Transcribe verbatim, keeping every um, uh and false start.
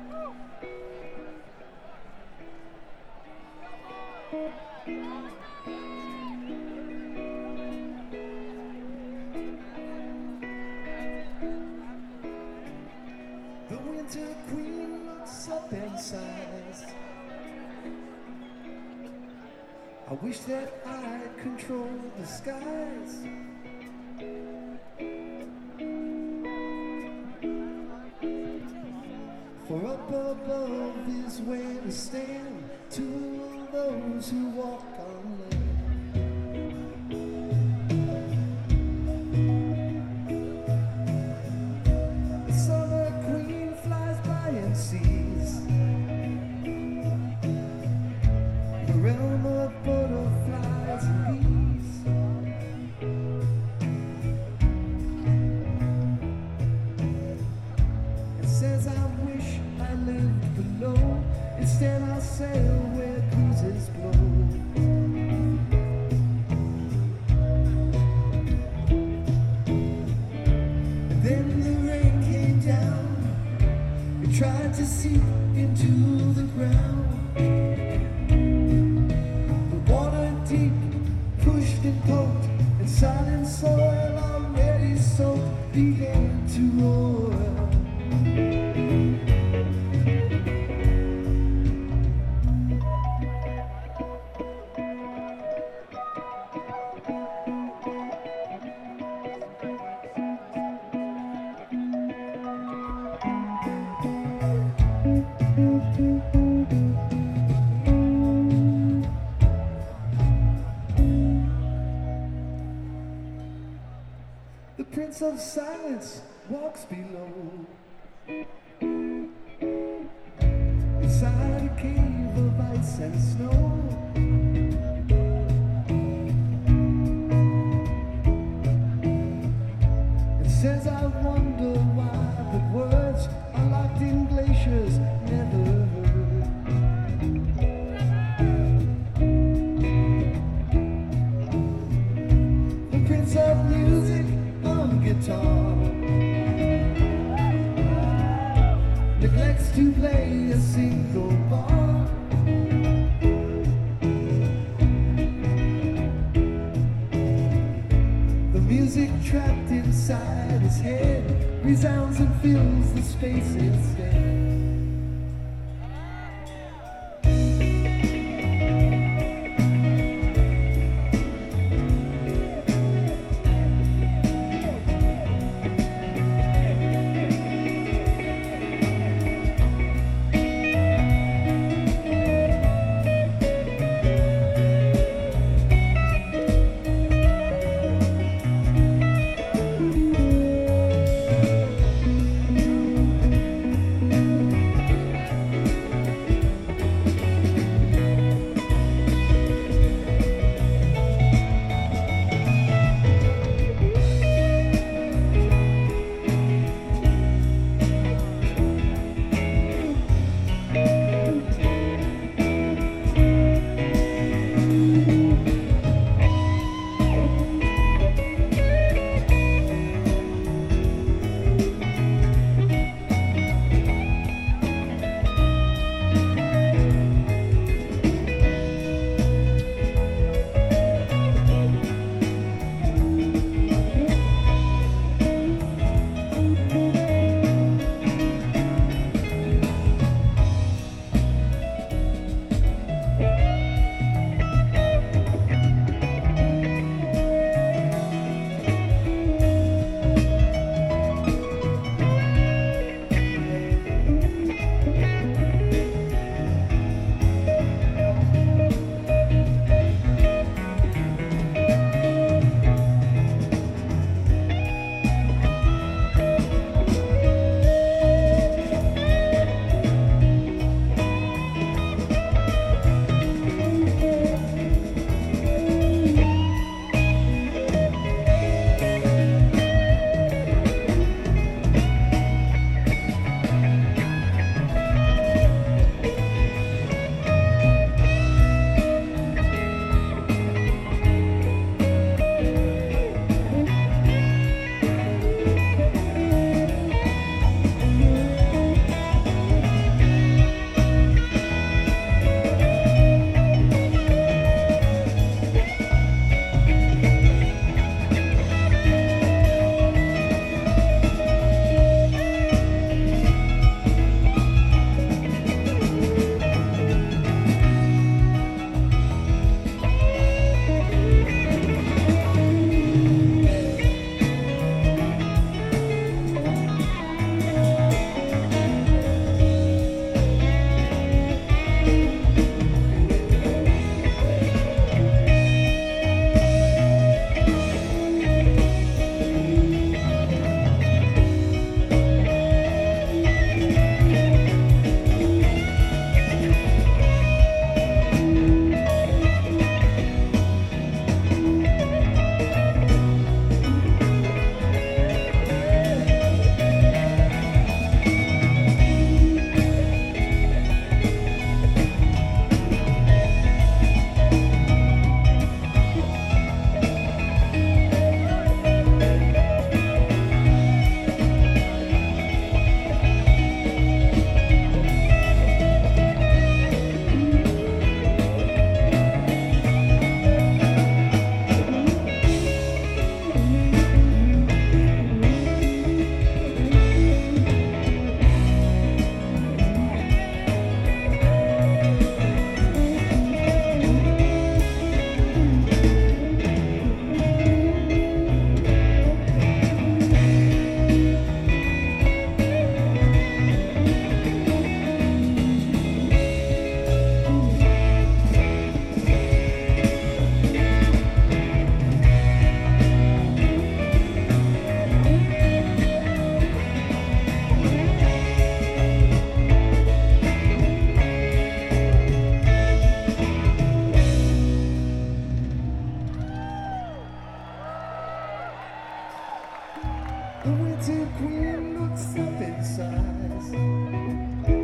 The winter queen looks up and sighs. I wish that I controlled the skies. For up above is where to stand to those who walk on land. The summer queen flies by and sees the realm of butterflies and bees. And says I wish I lived below. Instead I sail where breezes blow. And then the rain came down. It tried to seep into the ground. The water deep pushed and poked, and silent soil already soaked began to roar. The Prince of Silence walks below, inside a cave of ice and snow. It says I wonder why the words are locked in glaciers never heard. The Prince of Music on guitar neglects to play a single bar. The music trapped inside his head resounds and fills the space instead. The winter queen looks up in size.